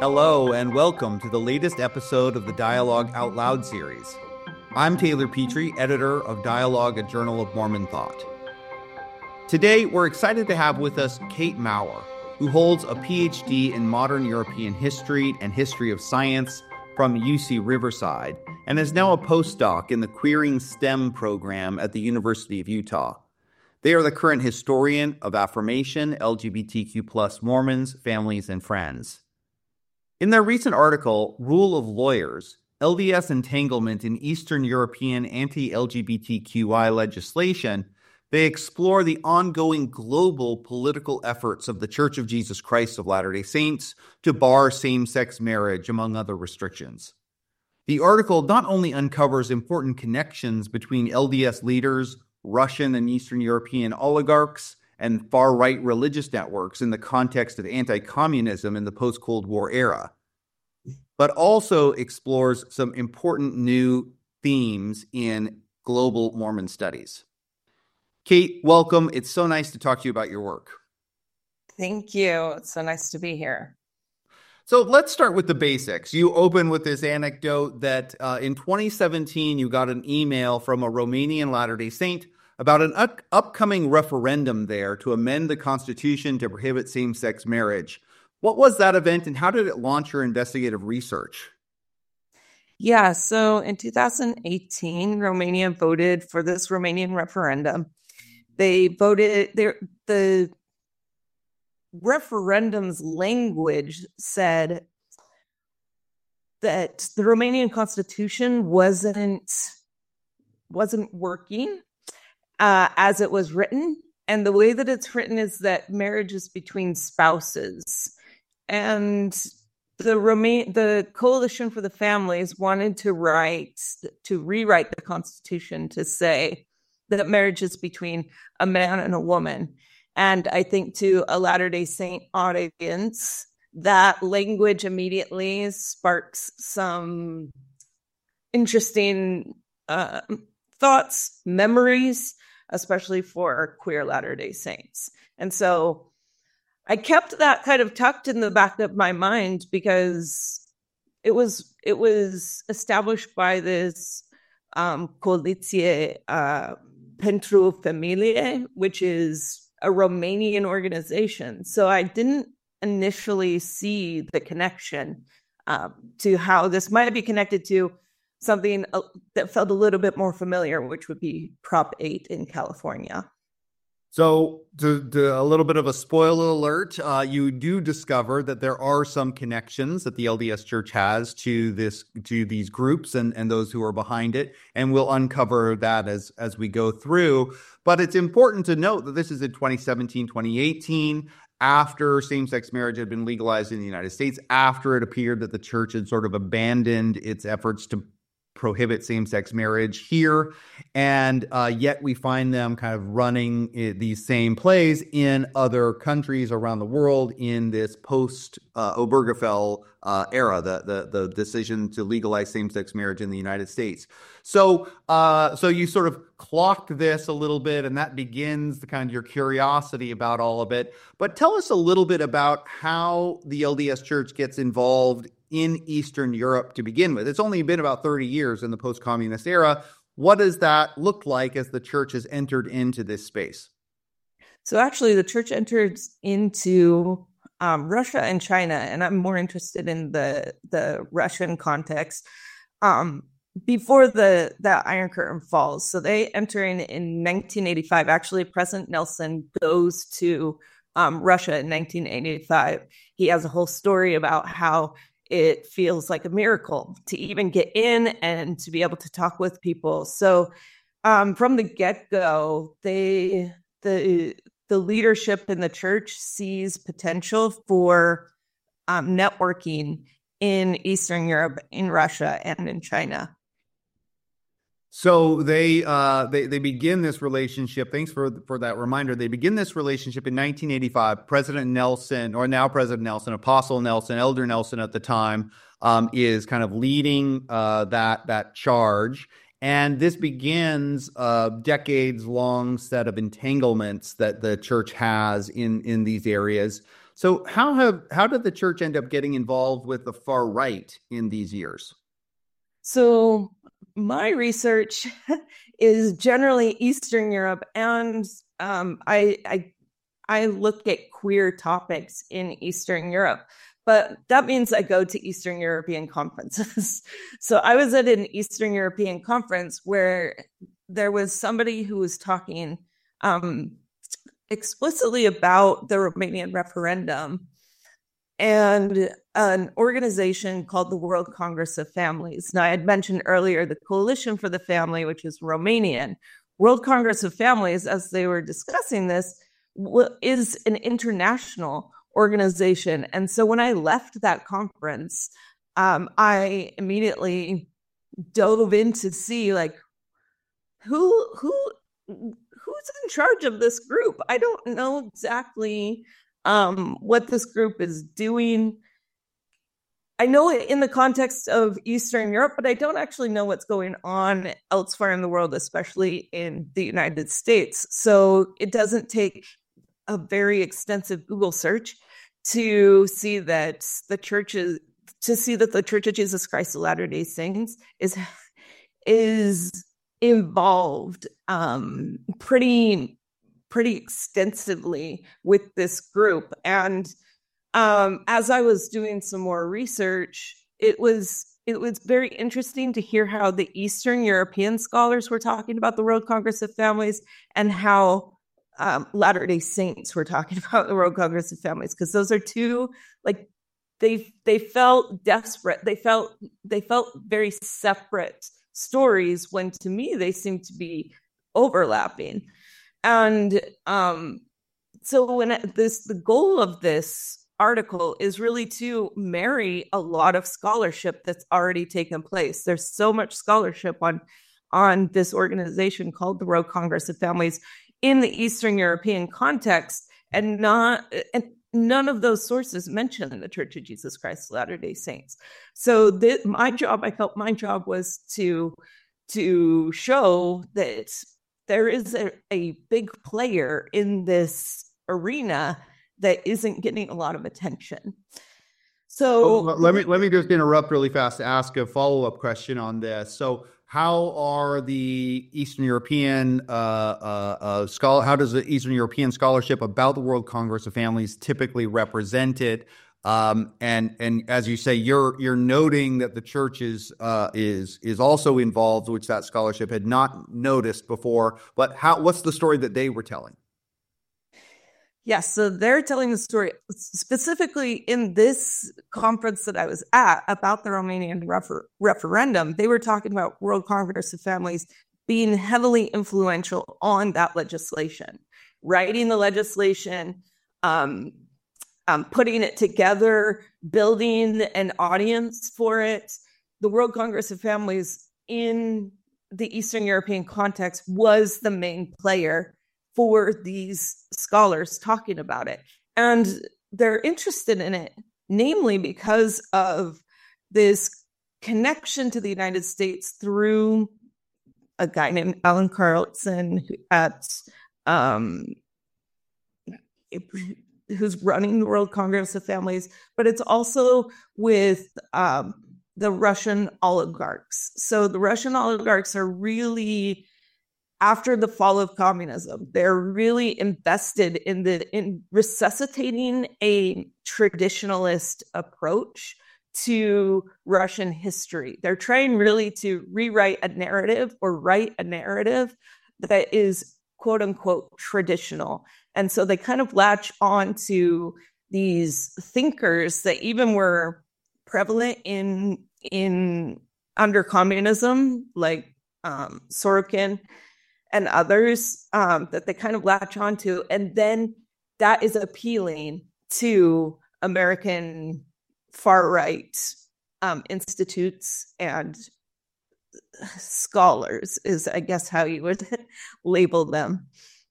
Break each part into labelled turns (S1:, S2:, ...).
S1: Hello, and welcome to the latest episode of the Dialogue Out Loud series. I'm Taylor Petrie, editor of Dialogue, a Journal of Mormon Thought. Today, we're excited to have with us Kate Maurer, who holds a PhD in modern European history and history of science from UC Riverside, and is now a postdoc in the Queering STEM program at the University of Utah. They are the current historian of affirmation, LGBTQ+ Mormons, families, and friends. In their recent article, Rule of Lawyers, LDS Entanglement in Eastern European Anti-LGBTQI Legislation, they explore the ongoing global political efforts of the Church of Jesus Christ of Latter-day Saints to bar same-sex marriage, among other restrictions. The article not only uncovers important connections between LDS leaders, Russian and Eastern European oligarchs, and far-right religious networks in the context of anti-communism in the post-Cold War era, but also explores some important new themes in global Mormon studies. Kate, welcome. It's so nice to talk to you about your work.
S2: Thank you. It's so nice to be here.
S1: So let's start with the basics. You open with this anecdote that in 2017, you got an email from a Romanian Latter-day Saint about an upcoming referendum there to amend the Constitution to prohibit same-sex marriage. What was that event, and how did it launch your investigative research?
S2: Yeah, so in 2018, Romania voted for this Romanian referendum. They voted, the referendum's language said that the Romanian Constitution wasn't working as it was written. And the way that it's written is that marriage is between spouses. And the Coalition for the Families wanted to rewrite the Constitution to say that marriage is between a man and a woman. And I think to a Latter-day Saint audience, that language immediately sparks some interesting thoughts, memories, especially for queer Latter-day Saints. And so I kept that kind of tucked in the back of my mind because it was established by this Coaliție pentru Familie, which is a Romanian organization. So I didn't initially see the connection to how this might be connected to something that felt a little bit more familiar, which would be Prop 8 in California.
S1: So, to a little bit of a spoiler alert, you do discover that there are some connections that the LDS Church has to these groups and those who are behind it, and we'll uncover that as we go through. But it's important to note that this is in 2017, 2018, after same-sex marriage had been legalized in the United States, after it appeared that the church had sort of abandoned its efforts to prohibit same-sex marriage here, and yet we find them kind of running these same plays in other countries around the world in this post-Obergefell era, the decision to legalize same-sex marriage in the United States. So you sort of clocked this a little bit, and that begins the kind of your curiosity about all of it. But tell us a little bit about how the LDS Church gets involved in Eastern Europe to begin with. It's only been about 30 years in the post-communist era. What does that look like as the church has entered into this space?
S2: So actually, the church entered into Russia and China, and I'm more interested in the Russian context before the Iron Curtain falls. So they enter in 1985. Actually, President Nelson goes to Russia in 1985. He has a whole story about how it feels like a miracle to even get in and to be able to talk with people. So from the get-go, the leadership in the church sees potential for networking in Eastern Europe, in Russia, and in China.
S1: So they begin this relationship. Thanks for that reminder. They begin this relationship in 1985. President Nelson, or now President Nelson, Apostle Nelson, Elder Nelson at the time, is kind of leading that charge. And this begins a decades-long set of entanglements that the church has in these areas. So how did the church end up getting involved with the far right in these years?
S2: So my research is generally Eastern Europe, and I look at queer topics in Eastern Europe. But that means I go to Eastern European conferences. So I was at an Eastern European conference where there was somebody who was talking explicitly about the Romanian referendum, and an organization called the World Congress of Families. Now, I had mentioned earlier the Coalition for the Family, which is Romanian. World Congress of Families, as they were discussing this, is an international organization. And so when I left that conference, I immediately dove in to see like who's in charge of this group. I don't know exactly what this group is doing. I know it in the context of Eastern Europe, but I don't actually know what's going on elsewhere in the world, especially in the United States. So it doesn't take a very extensive Google search to see that the Church of Jesus Christ of Latter-day Saints is involved pretty extensively with this group. And as I was doing some more research, it was very interesting to hear how the Eastern European scholars were talking about the World Congress of Families, and how Latter-day Saints were talking about the World Congress of Families, because those are two, like, they felt desperate. They felt very separate stories, when to me they seemed to be overlapping. And so the goal of this article is really to marry a lot of scholarship that's already taken place. There's so much scholarship on this organization called the World Congress of Families in the Eastern European context, and none of those sources mention the Church of Jesus Christ of Latter-day Saints. So I felt my job was to show that there is a big player in this arena that isn't getting a lot of attention. So
S1: let me just interrupt really fast to ask a follow-up question on this. So how are the Eastern European how does the Eastern European scholarship about the World Congress of Families typically represented? And as you say, you're noting that the church is also involved, which that scholarship had not noticed before. But what's the story that they were telling?
S2: Yes, so they're telling the story specifically in this conference that I was at about the Romanian referendum. They were talking about World Congress of Families being heavily influential on that legislation, writing the legislation, putting it together, building an audience for it. The World Congress of Families in the Eastern European context was the main player for these scholars talking about it. And they're interested in it, namely because of this connection to the United States through a guy named Alan Carlson who's running the World Congress of Families, but it's also with the Russian oligarchs. So the Russian oligarchs are really, after the fall of communism, they're really invested in resuscitating a traditionalist approach to Russian history. They're trying really to rewrite a narrative or write a narrative that is quote unquote traditional. And so they kind of latch on to these thinkers that even were prevalent in under communism, like Sorokin and others, that they kind of latch onto. And then that is appealing to American far-right institutes and scholars, is I guess how you would label them.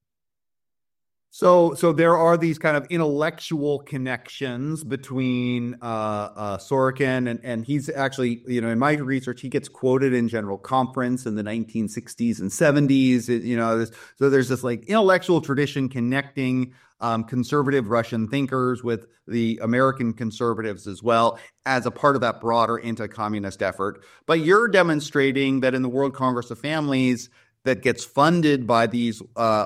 S1: So there are these kind of intellectual connections between Sorokin and he's actually, in my research, he gets quoted in General Conference in the 1960s and 70s. So there's this like intellectual tradition connecting conservative Russian thinkers with the American conservatives as well as a part of that broader anti-communist effort. But you're demonstrating that in the World Congress of Families that gets funded by these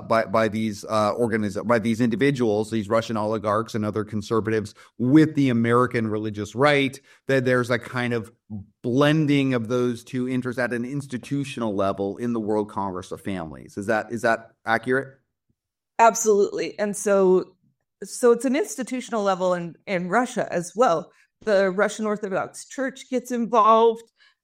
S1: individuals, these Russian oligarchs and other conservatives with the American religious right, that there's a kind of blending of those two interests at an institutional level in the World Congress of Families. Is that accurate?
S2: Absolutely. And so it's an institutional level in Russia as well. The Russian Orthodox Church gets involved.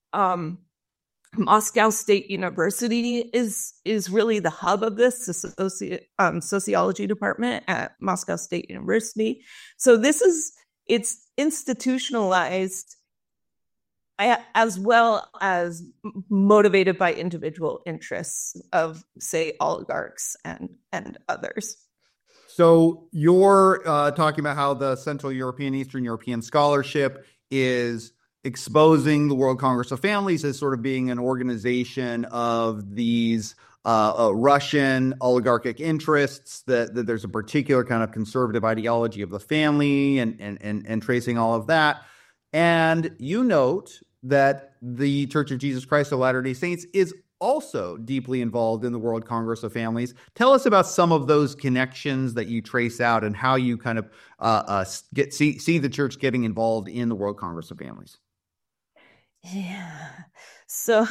S2: Moscow State University is really the hub of this, the sociology department at Moscow State University. So it's institutionalized as well as motivated by individual interests of, say, oligarchs and others.
S1: So you're talking about how the Central European, Eastern European scholarship is exposing the World Congress of Families as sort of being an organization of these Russian oligarchic interests, that there's a particular kind of conservative ideology of the family and tracing all of that. And you note that the Church of Jesus Christ of Latter-day Saints is also deeply involved in the World Congress of Families. Tell us about some of those connections that you trace out and how you kind of see the church getting involved in the World Congress of Families.
S2: Yeah. So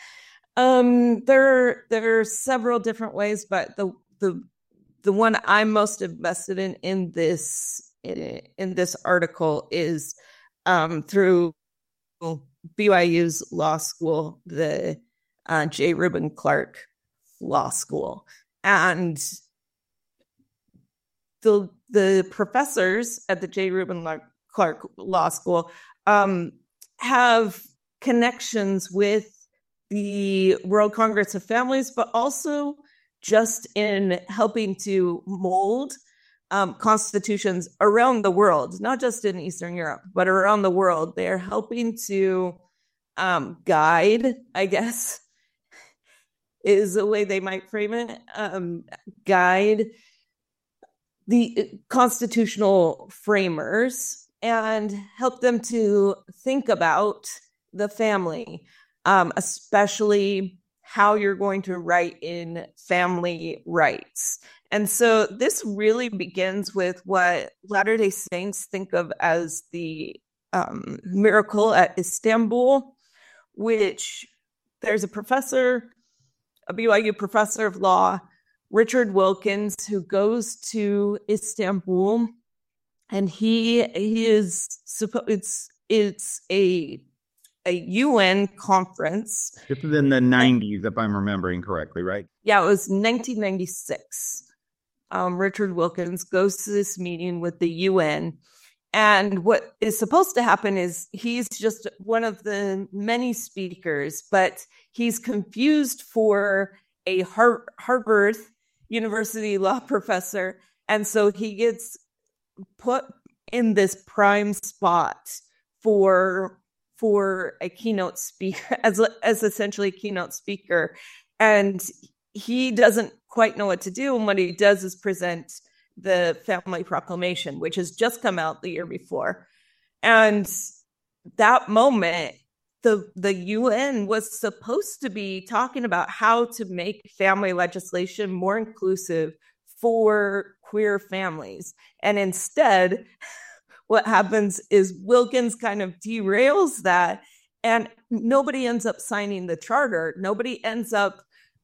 S2: there are several different ways, but the one I'm most invested in this article is through BYU's law school, the J. Reuben Clark Law School, and the professors at the J. Reuben Clark Law School have connections with the World Congress of Families, but also just in helping to mold constitutions around the world, not just in Eastern Europe, but around the world. They're helping to guide, I guess, is a way they might frame it, guide the constitutional framers and help them to think about the family, especially how you're going to write in family rights. And so this really begins with what Latter-day Saints think of as the miracle at Istanbul, which there's a BYU professor of law, Richard Wilkins, who goes to Istanbul, and it's a UN conference.
S1: This is in the 90s, if I'm remembering correctly, right?
S2: Yeah, it was 1996. Richard Wilkins goes to this meeting with the UN. And what is supposed to happen is he's just one of the many speakers, but he's confused for a Harvard University law professor. And so he gets put in this prime spot for a keynote speaker, as essentially a keynote speaker. And he doesn't quite know what to do. And what he does is present the Family Proclamation, which has just come out the year before. And that moment, the UN was supposed to be talking about how to make family legislation more inclusive for queer families. And instead, what happens is Wilkins kind of derails that, and nobody ends up signing the charter. Nobody ends up,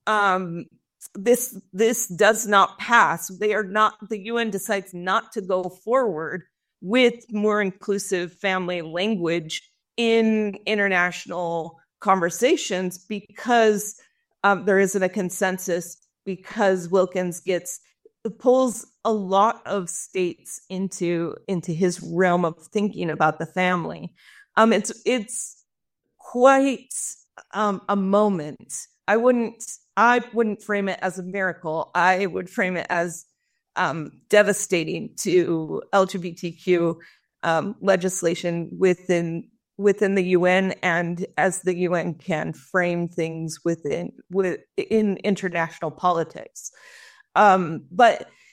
S2: this does not pass. The UN decides not to go forward with more inclusive family language in international conversations because there isn't a consensus, because Wilkins pulls a lot of states into his realm of thinking about the family. It's quite a moment. I wouldn't frame it as a miracle. I would frame it as devastating to LGBTQ legislation within the UN, and as the UN can frame things in international politics. But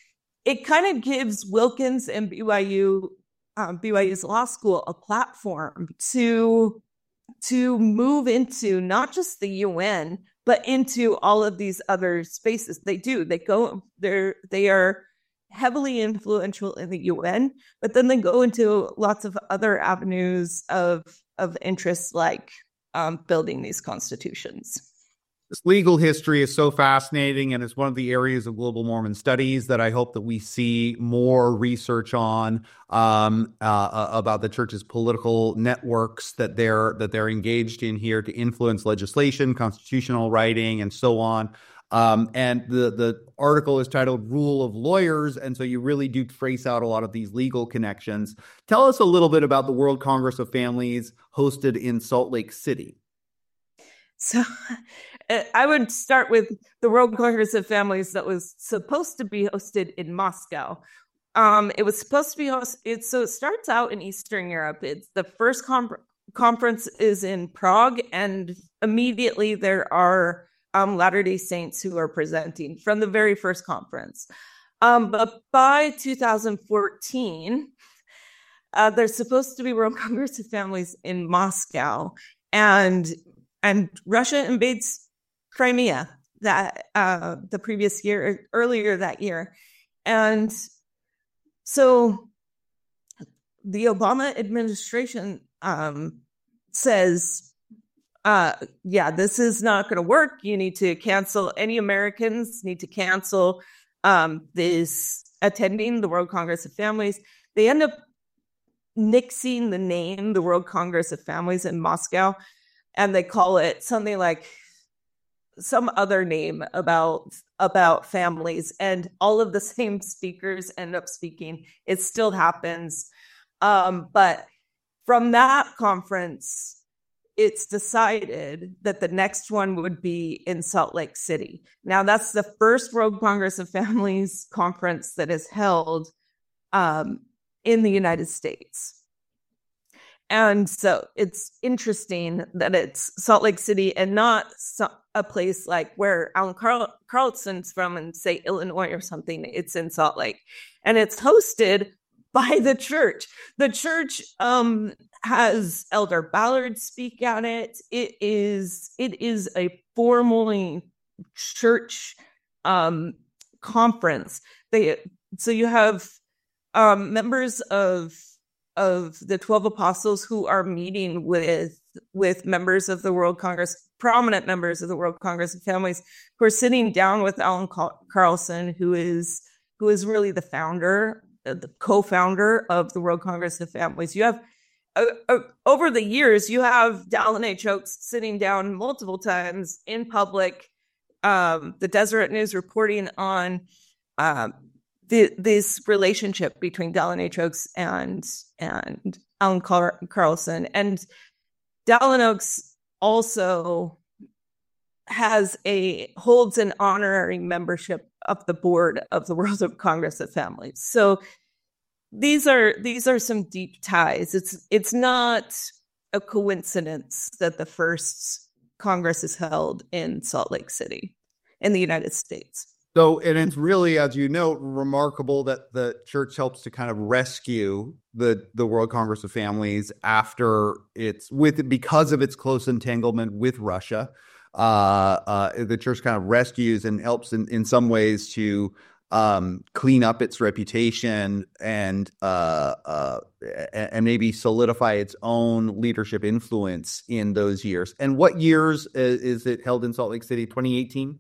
S2: it kind of gives Wilkins and BYU's law school a platform to move into not just the UN, but into all of these other spaces. They are heavily influential in the UN, but then they go into lots of other avenues of interest, like building these constitutions.
S1: This legal history is so fascinating, and it's one of the areas of global Mormon studies that I hope that we see more research on, about the church's political networks that they're engaged in here to influence legislation, constitutional writing, and so on. And the article is titled "Rule of Lawyers," and so you really do trace out a lot of these legal connections. Tell us a little bit about the World Congress of Families hosted in Salt Lake City.
S2: So I would start with the World Congress of Families that was supposed to be hosted in Moscow. It was supposed to be hosted, so it starts out in Eastern Europe. It's the first conference is in Prague, and immediately there are Latter-day Saints who are presenting from the very first conference. But by 2014, there's supposed to be World Congress of Families in Moscow, and Russia invades Crimea the previous year, earlier that year. And so the Obama administration says, this is not going to work. You need to cancel, any Americans need to cancel this attending the World Congress of Families. They end up nixing the name, the World Congress of Families in Moscow, and they call it something like some other name about families, and all of the same speakers end up speaking. It still happens. But from that conference, it's decided that the next one would be in Salt Lake City. Now, that's the first World Congress of Families conference that is held in the United States. And so it's interesting that it's Salt Lake City and not a place like where Alan Carlson's from in, say, Illinois or something. It's in Salt Lake. And it's hosted by the church. The church has Elder Ballard speak at it. It is a formally church conference. So you have members of the 12 apostles who are meeting with members of the World Congress, prominent members of the World Congress of Families, who are sitting down with Alan Carlson, who is really the founder, the co-founder of the World Congress of Families. You have over the years, you have Dallin H. Oaks sitting down multiple times in public, the Deseret News reporting on this relationship between Dallin H. Oaks and Alan Carlson. And Dallin Oaks also holds an honorary membership of the board of the World Congress of Families. So these are some deep ties. It's not a coincidence that the first Congress is held in Salt Lake City in the United States.
S1: So, and it's really, as you note, remarkable that the church helps to kind of rescue the World Congress of Families after because of its close entanglement with Russia. The church kind of rescues and helps in some ways to clean up its reputation and maybe solidify its own leadership influence in those years. And what years is it held in Salt Lake City? 2018?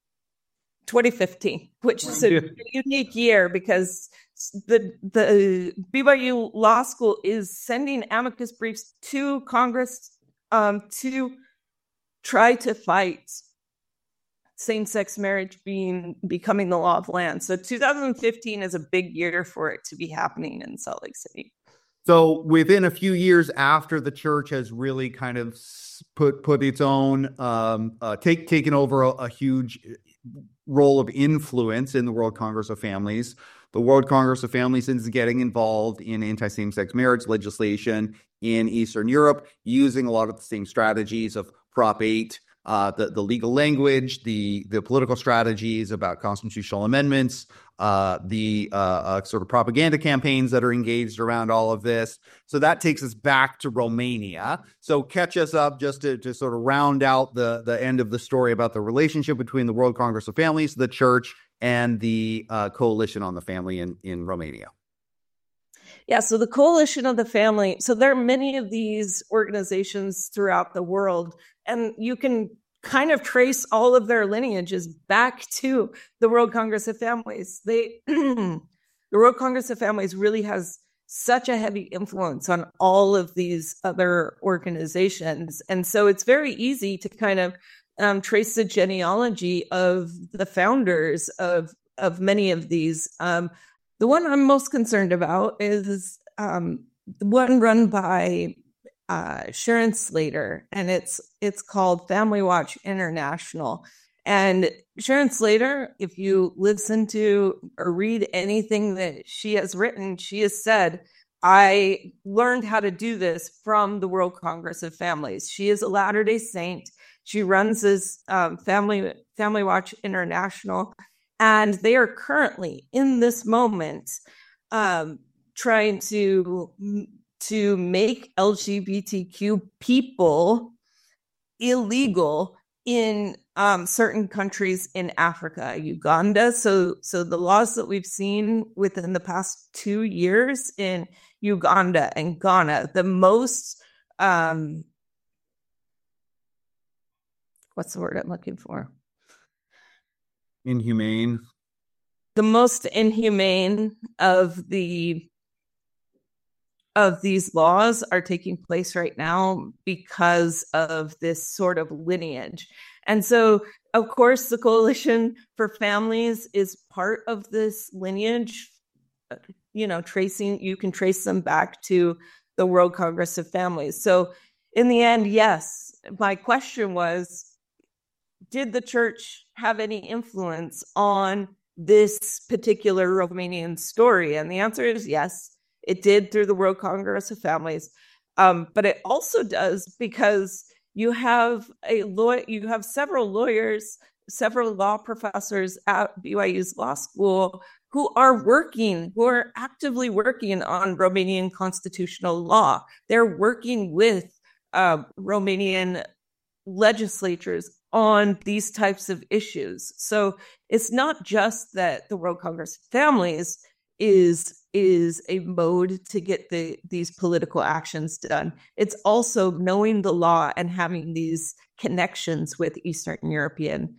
S2: 2015, which is a unique year because the BYU Law School is sending amicus briefs to Congress to try to fight same-sex marriage becoming the law of land. So 2015 is a big year for it to be happening in Salt Lake City.
S1: So within a few years after the church has really kind of put its own taken over a huge role of influence in the World Congress of Families, the World Congress of Families is getting involved in anti-same-sex marriage legislation in Eastern Europe, using a lot of the same strategies of Prop 8 the legal language, the political strategies about constitutional amendments, the sort of propaganda campaigns that are engaged around all of this. So that takes us back to Romania. So catch us up just to sort of round out the end of the story about the relationship between the World Congress of Families, the church, and the Coalition on the Family in Romania.
S2: Yeah, so the Coalition of the Family, so there are many of these organizations throughout the world, and you can kind of trace all of their lineages back to the World Congress of Families. The World Congress of Families really has such a heavy influence on all of these other organizations. And so it's very easy to kind of trace the genealogy of the founders of many of these. The one I'm most concerned about is the one run by Sharon Slater, and it's called Family Watch International. And Sharon Slater, if you listen to or read anything that she has written, she has said, I learned how to do this from the World Congress of Families. She is a Latter-day Saint. She runs this Family Watch International, and they are currently in this moment trying to make LGBTQ people illegal in certain countries in Africa, Uganda. So the laws that we've seen within the past 2 years in Uganda and Ghana, the most what's the word I'm looking for?
S1: Inhumane.
S2: The most inhumane of these laws are taking place right now because of this sort of lineage. And so, of course, the Coalition for Families is part of this lineage. You can trace them back to the World Congress of Families. So in the end, yes, my question was, did the church have any influence on this particular Romanian story? And the answer is yes, it did through the World Congress of Families. But it also does because you have several lawyers, several law professors at BYU's law school who are actively working on Romanian constitutional law. They're working with Romanian legislatures on these types of issues. So it's not just that the World Congress of Families is a mode to get these political actions done. It's also knowing the law and having these connections with Eastern European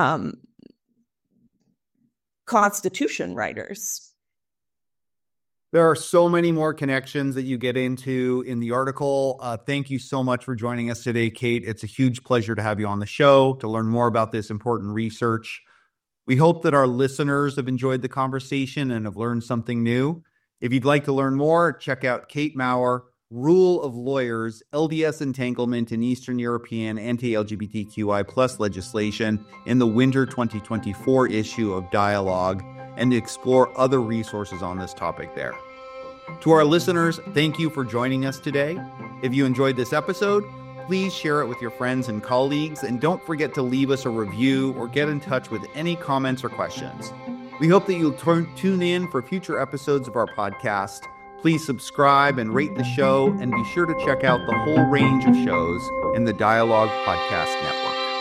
S2: constitution writers.
S1: There are so many more connections that you get into in the article. Thank you so much for joining us today, Kate. It's a huge pleasure to have you on the show to learn more about this important research. We hope that our listeners have enjoyed the conversation and have learned something new. If you'd like to learn more, check out Kate Maurer, Rule of Lawyers, LDS Entanglement in Eastern European Anti-LGBTQI+ Legislation in the Winter 2024 issue of Dialogue, and to explore other resources on this topic there. To our listeners, thank you for joining us today. If you enjoyed this episode, please share it with your friends and colleagues, and don't forget to leave us a review or get in touch with any comments or questions. We hope that you'll tune in for future episodes of our podcast. Please subscribe and rate the show, and be sure to check out the whole range of shows in the Dialogue Podcast Network.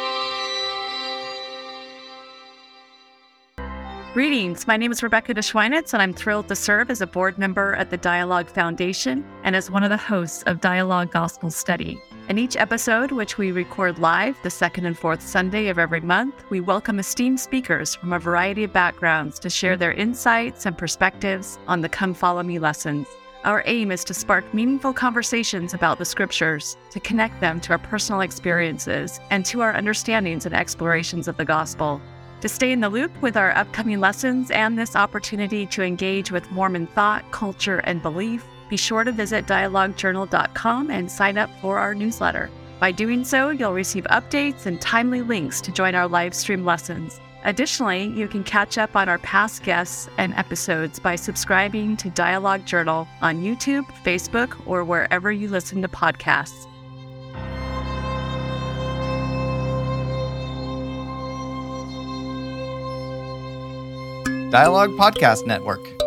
S3: Greetings, my name is Rebecca DeSchweinitz, and I'm thrilled to serve as a board member at the Dialogue Foundation and as one of the hosts of Dialogue Gospel Study. In each episode, which we record live the second and fourth Sunday of every month, we welcome esteemed speakers from a variety of backgrounds to share their insights and perspectives on the Come Follow Me lessons. Our aim is to spark meaningful conversations about the scriptures, to connect them to our personal experiences and to our understandings and explorations of the gospel. To stay in the loop with our upcoming lessons and this opportunity to engage with Mormon thought, culture, and belief, be sure to visit dialoguejournal.com and sign up for our newsletter. By doing so, you'll receive updates and timely links to join our live stream lessons. Additionally, you can catch up on our past guests and episodes by subscribing to Dialogue Journal on YouTube, Facebook, or wherever you listen to podcasts.
S4: Dialogue Podcast Network.